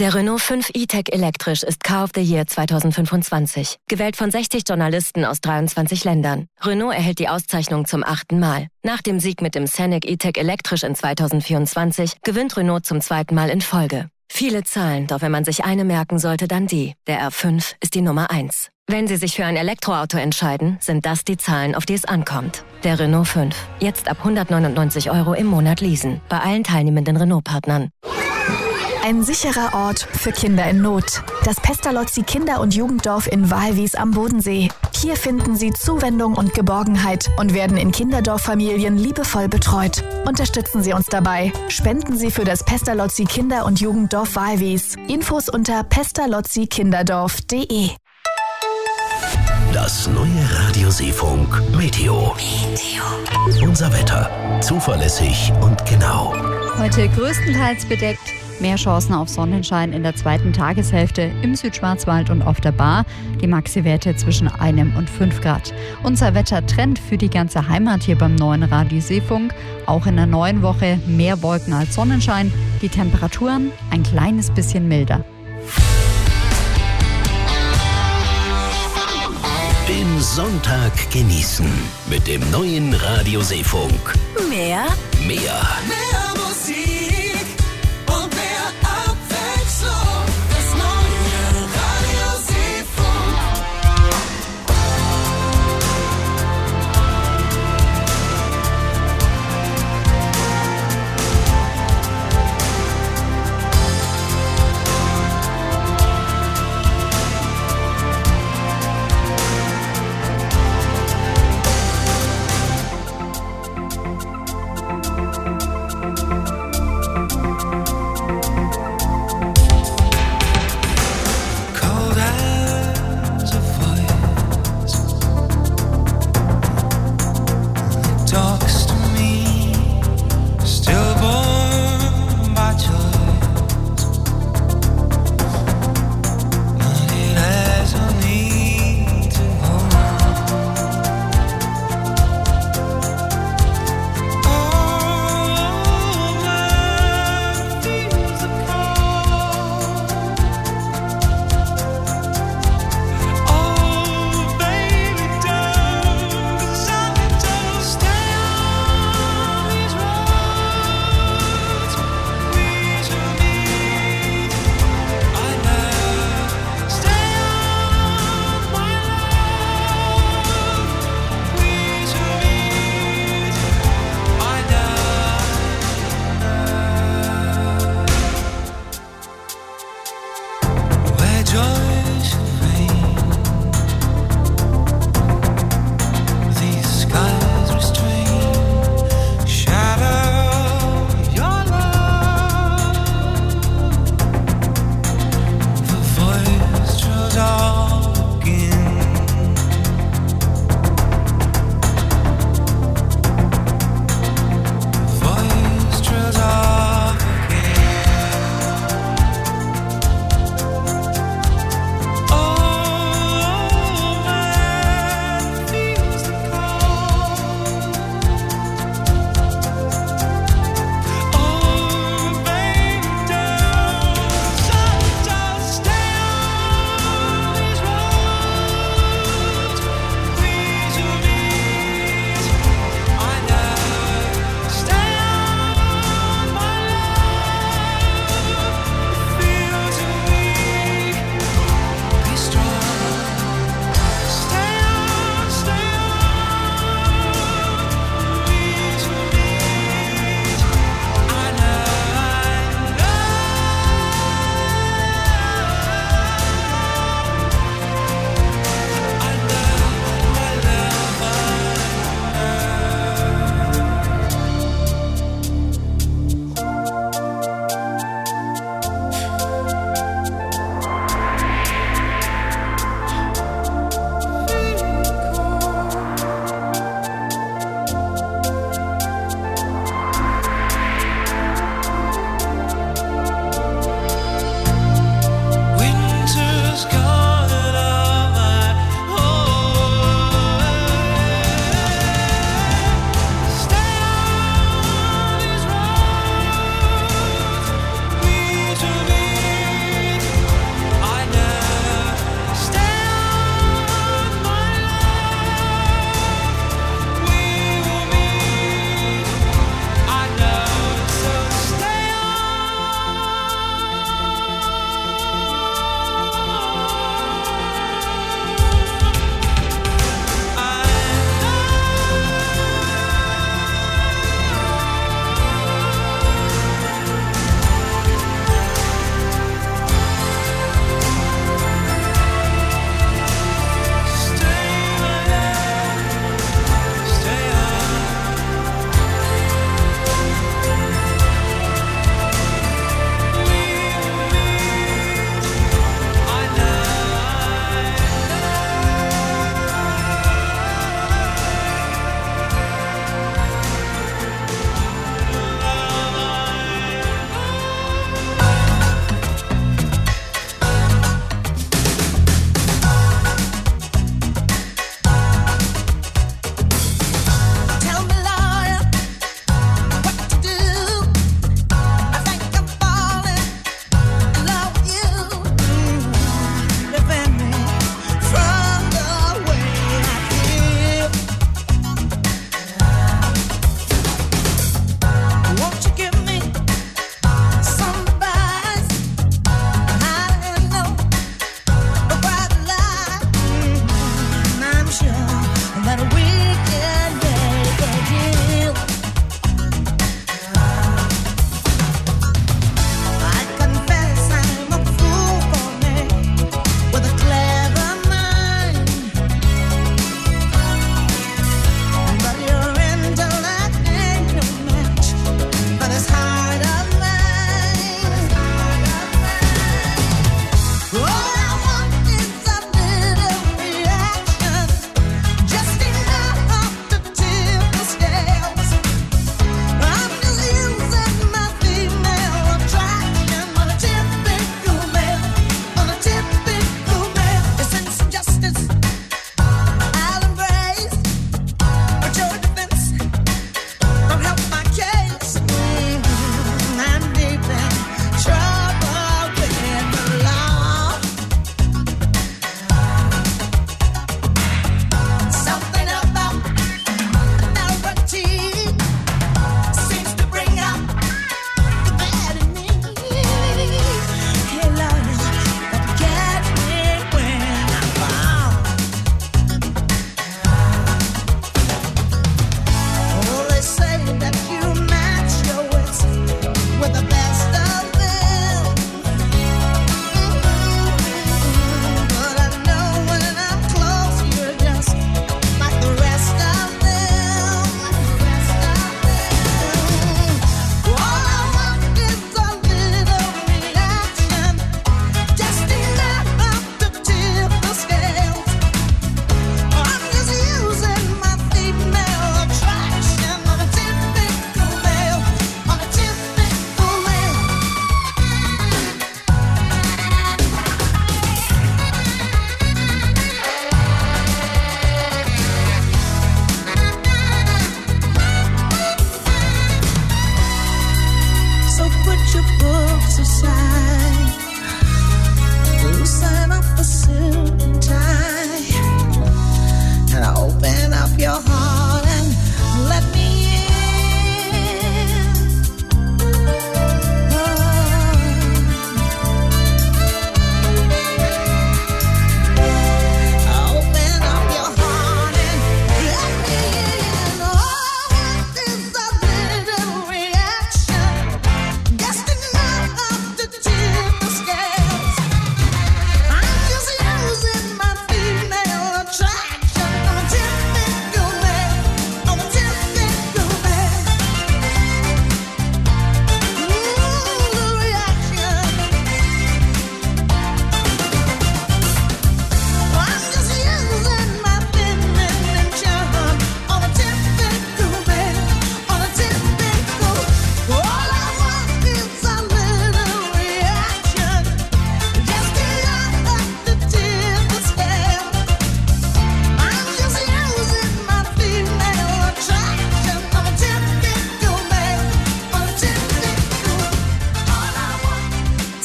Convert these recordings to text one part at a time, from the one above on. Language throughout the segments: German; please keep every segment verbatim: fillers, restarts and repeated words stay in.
Der Renault fünf E-Tech elektrisch ist Car of the Year zwanzig fünfundzwanzig. Gewählt von sechzig Journalisten aus dreiundzwanzig Ländern. Renault erhält die Auszeichnung zum achten Mal. Nach dem Sieg mit dem Scenic E-Tech elektrisch in zwanzig vierundzwanzig gewinnt Renault zum zweiten Mal in Folge. Viele Zahlen, doch wenn man sich eine merken sollte, dann die. Der R fünf ist die Nummer eins. Wenn Sie sich für ein Elektroauto entscheiden, sind das die Zahlen, auf die es ankommt. Der Renault fünf. Jetzt ab hundertneunundneunzig Euro im Monat leasen. Bei allen teilnehmenden Renault-Partnern. Ein sicherer Ort für Kinder in Not. Das Pestalozzi Kinder- und Jugenddorf in Walwies am Bodensee. Hier finden Sie Zuwendung und Geborgenheit und werden in Kinderdorffamilien liebevoll betreut. Unterstützen Sie uns dabei. Spenden Sie für das Pestalozzi Kinder- und Jugenddorf Walwies. Infos unter pestalozzi kinderdorf punkt de. Das neue Radio Seefunk Meteo. Meteo. Unser Wetter. Zuverlässig und genau. Heute größtenteils bedeckt. Mehr Chancen auf Sonnenschein in der zweiten Tageshälfte im Südschwarzwald und auf der Bar. Die Maxi-Werte zwischen einem und fünf Grad. Unser Wettertrend für die ganze Heimat hier beim neuen Radio Seefunk. Auch in der neuen Woche mehr Wolken als Sonnenschein. Die Temperaturen ein kleines bisschen milder. Den Sonntag genießen mit dem neuen Radio Seefunk. Mehr? Mehr. Mehr Musik und mehr Abwechslung. Das neue Radio Seefunk.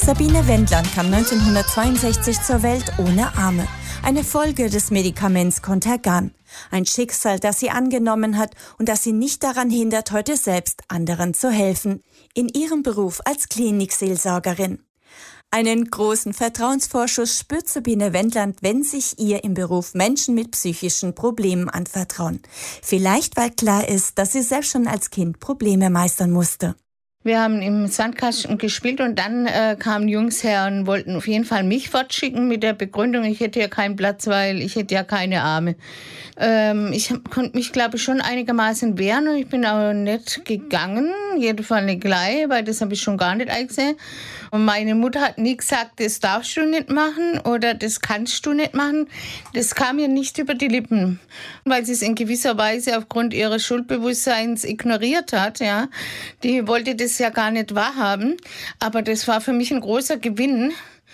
Sabine Wendland kam neunzehnhundertzweiundsechzig zur Welt ohne Arme. Eine Folge des Medikaments Contergan. Ein Schicksal, das sie angenommen hat und das sie nicht daran hindert, heute selbst anderen zu helfen. In ihrem Beruf als Klinikseelsorgerin. Einen großen Vertrauensvorschuss spürt Sabine Wendland, wenn sich ihr im Beruf Menschen mit psychischen Problemen anvertrauen. Vielleicht, weil klar ist, dass sie selbst schon als Kind Probleme meistern musste. Wir haben im Sandkasten gespielt und dann äh, kamen Jungs her und wollten auf jeden Fall mich fortschicken mit der Begründung, ich hätte ja keinen Platz, weil ich hätte ja keine Arme. Ähm, ich konnte mich, glaube ich, schon einigermaßen wehren und ich bin auch nicht gegangen, jedenfalls nicht gleich, weil das habe ich schon gar nicht eingesehen. Und meine Mutter hat nie gesagt, das darfst du nicht machen oder das kannst du nicht machen. Das kam mir nicht über die Lippen, weil sie es in gewisser Weise aufgrund ihres Schuldbewusstseins ignoriert hat. Ja. Die wollte das ja gar nicht wahrhaben, aber das war für mich ein großer Gewinn,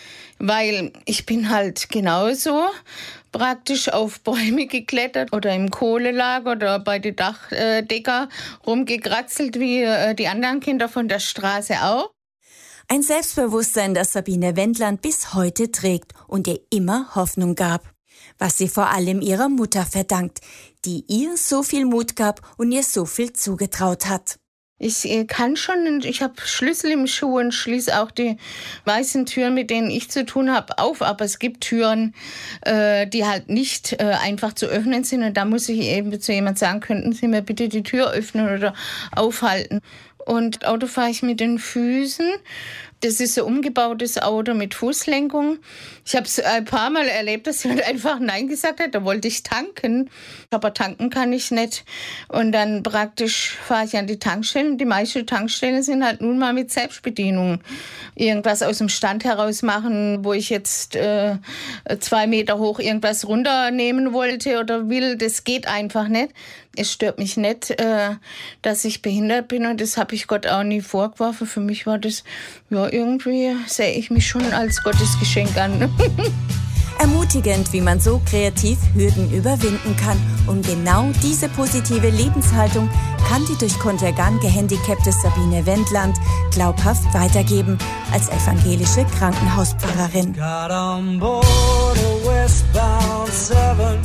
weil ich bin halt genauso praktisch auf Bäume geklettert oder im Kohlelager oder bei den Dachdecker rumgekratzelt wie die anderen Kinder von der Straße auch. Ein Selbstbewusstsein, das Sabine Wendland bis heute trägt und ihr immer Hoffnung gab. Was sie vor allem ihrer Mutter verdankt, die ihr so viel Mut gab und ihr so viel zugetraut hat. Ich kann schon, ich habe Schlüssel im Schuh und schließe auch die weißen Türen, mit denen ich zu tun habe, auf. Aber es gibt Türen, äh, die halt nicht äh, einfach zu öffnen sind. Und da muss ich eben zu jemand sagen, könnten Sie mir bitte die Tür öffnen oder aufhalten. Und Auto fahre ich mit den Füßen. Das ist ein umgebautes Auto mit Fußlenkung. Ich habe es ein paar Mal erlebt, dass jemand einfach Nein gesagt hat. Da wollte ich tanken. Aber tanken kann ich nicht. Und dann praktisch fahre ich an die Tankstellen. Die meisten Tankstellen sind halt nun mal mit Selbstbedienung. Irgendwas aus dem Stand heraus machen, wo ich jetzt äh, zwei Meter hoch irgendwas runternehmen wollte oder will. Das geht einfach nicht. Es stört mich nicht, äh, dass ich behindert bin. Und das habe ich Gott auch nie vorgeworfen. Für mich war das, ja, irgendwie sehe ich mich schon als Gottesgeschenk an. Ermutigend, wie man so kreativ Hürden überwinden kann. Und genau diese positive Lebenshaltung kann die durch Contergan gehandicapte Sabine Wendland glaubhaft weitergeben als evangelische Krankenhauspfarrerin. Got on board a westbound seven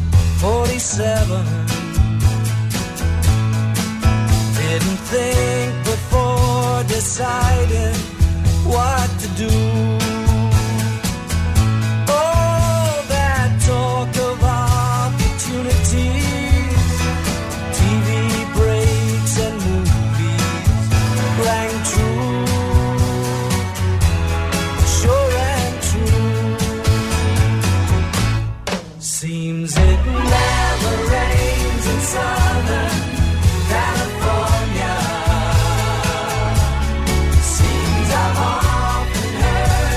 forty-seven. Didn't think before deciding what to do. Oh, that talk of opportunities, T V breaks and movies rang true, sure and true. Seems it never rains in Southern California. Seems I've often heard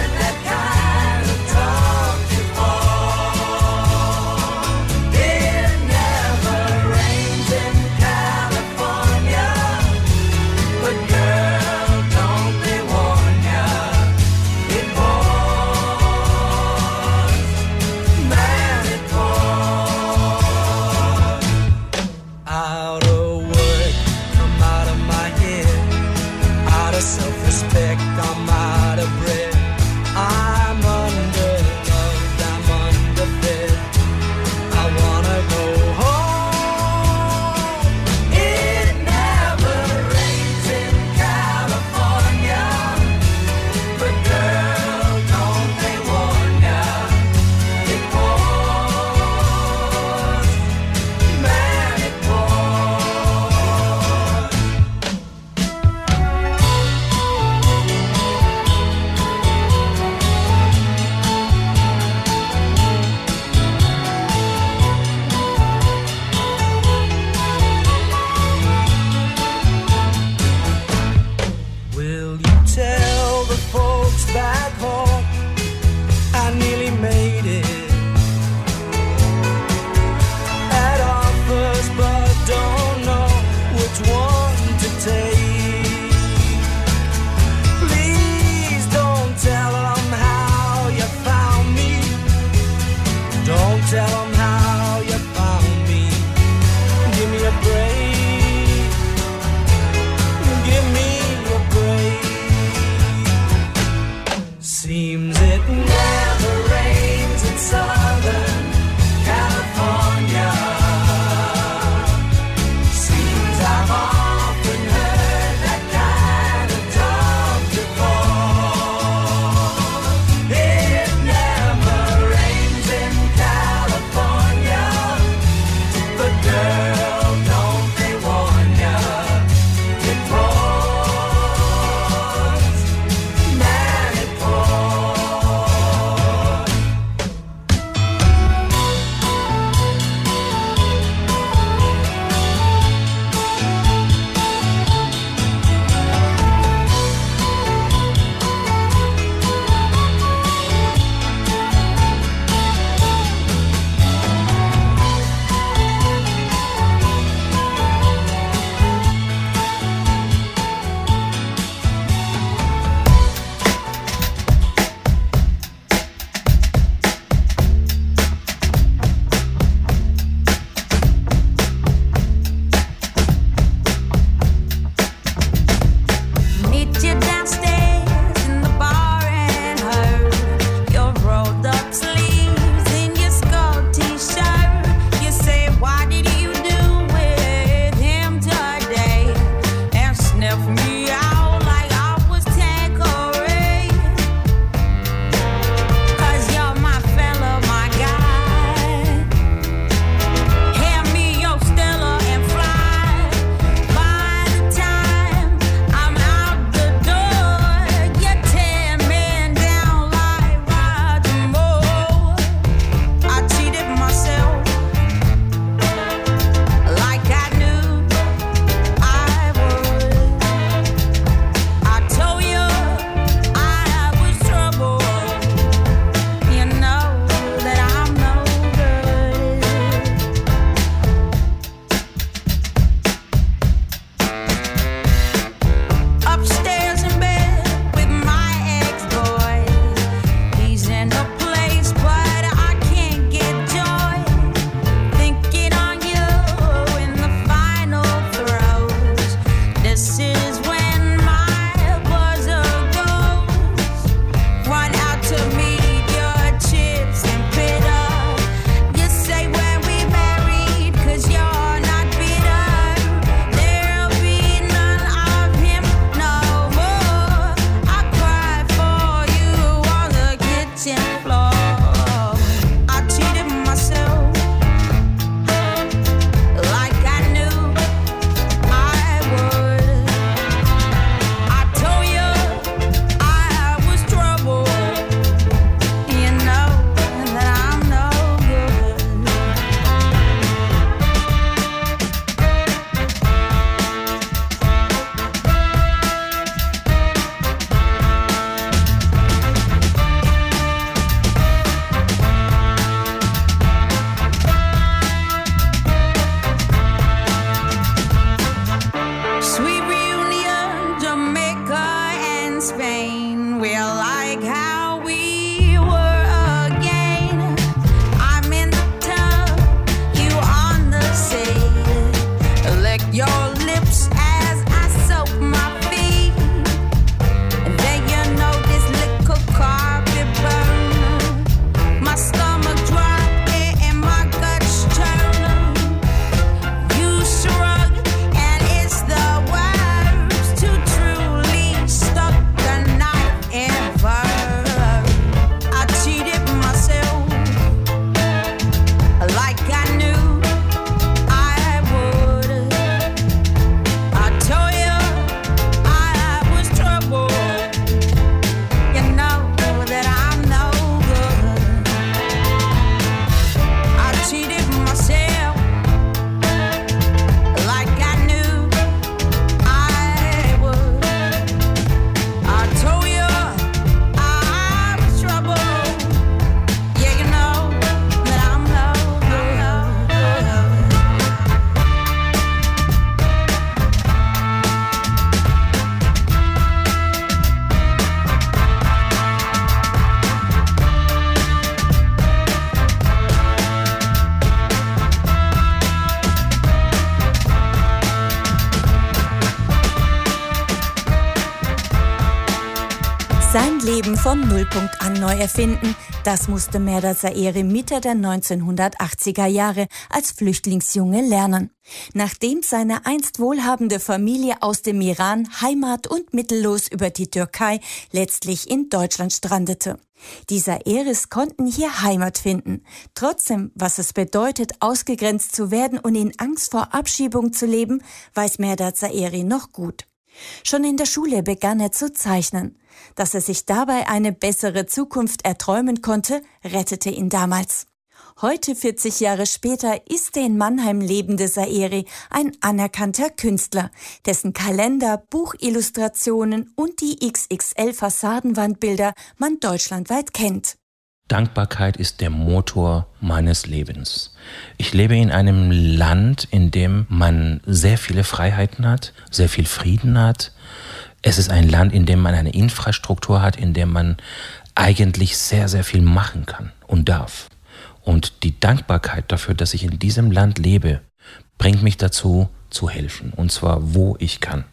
Sein Leben vom Nullpunkt an neu erfinden, das musste Mehrdad Zaeri Mitte der neunzehnhundertachtziger Jahre als Flüchtlingsjunge lernen. Nachdem seine einst wohlhabende Familie aus dem Iran heimat- und mittellos über die Türkei letztlich in Deutschland strandete. Die Zaeris konnten hier Heimat finden. Trotzdem, was es bedeutet, ausgegrenzt zu werden und in Angst vor Abschiebung zu leben, weiß Mehrdad Zaeri noch gut. Schon in der Schule begann er zu zeichnen. Dass er sich dabei eine bessere Zukunft erträumen konnte, rettete ihn damals. Heute, vierzig Jahre später, ist der in Mannheim lebende Zaeri ein anerkannter Künstler, dessen Kalender, Buchillustrationen und die X X L-Fassadenwandbilder man deutschlandweit kennt. Dankbarkeit ist der Motor meines Lebens. Ich lebe in einem Land, in dem man sehr viele Freiheiten hat, sehr viel Frieden hat. Es ist ein Land, in dem man eine Infrastruktur hat, in dem man eigentlich sehr, sehr viel machen kann und darf. Und die Dankbarkeit dafür, dass ich in diesem Land lebe, bringt mich dazu, zu helfen. Und zwar, wo ich kann.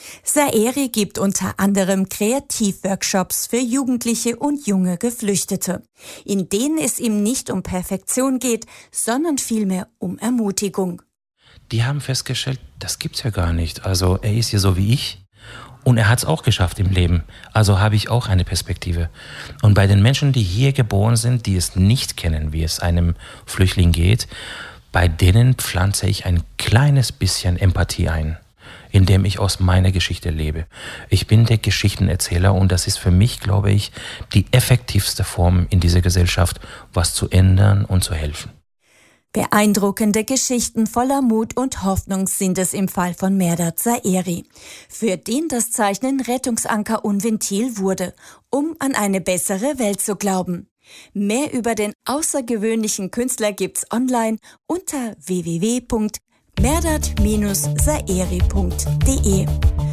Zaeri gibt unter anderem Kreativworkshops für Jugendliche und junge Geflüchtete, in denen es ihm nicht um Perfektion geht, sondern vielmehr um Ermutigung. Die haben festgestellt, das gibt's ja gar nicht. Also er ist ja so wie ich und er hat's auch geschafft im Leben. Also habe ich auch eine Perspektive. Und bei den Menschen, die hier geboren sind, die es nicht kennen, wie es einem Flüchtling geht, bei denen pflanze ich ein kleines bisschen Empathie ein, indem ich aus meiner Geschichte lebe. Ich bin der Geschichtenerzähler und das ist für mich, glaube ich, die effektivste Form in dieser Gesellschaft, was zu ändern und zu helfen. Beeindruckende Geschichten voller Mut und Hoffnung sind es im Fall von Mehrdad Zaeri, für den das Zeichnen Rettungsanker und Ventil wurde, um an eine bessere Welt zu glauben. Mehr über den außergewöhnlichen Künstler gibt's online unter w w w punkt mehrdad zaeri punkt de.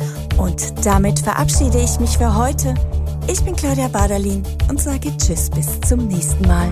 Und damit verabschiede ich mich für heute. Ich bin Claudia Baderlin und sage Tschüss bis zum nächsten Mal.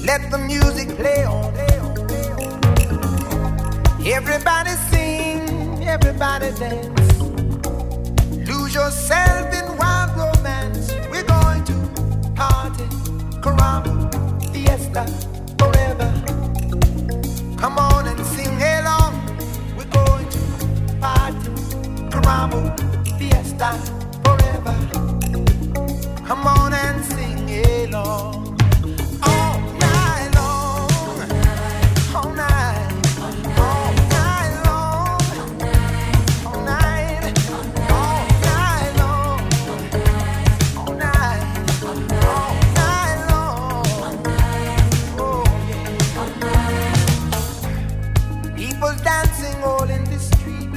Let the music play on. Everybody sing, everybody dance. Lose yourself in wild romance. We're going to party, caramba, fiesta, forever. Come on and sing along. We're going to party, caramba, fiesta, forever. Come on and sing along. All night long, all night, all night long, all night, all night long, all night, all night long. Oh yeah. People dancing all in the street.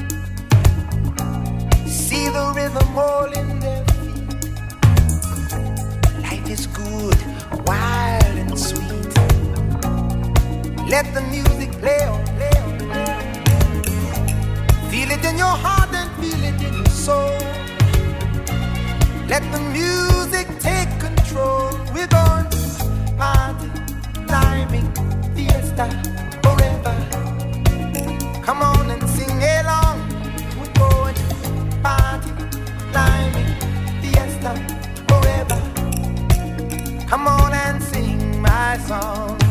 See the rhythm all in their feet. Life is good, wild and sweet. Let the music play on, play on, play on. Feel it in your heart and feel it in your soul. Let the music take control. We're going to party, climbing, fiesta, forever. Come on and sing along. We're going to party, climbing, fiesta, forever. Come on and sing my song.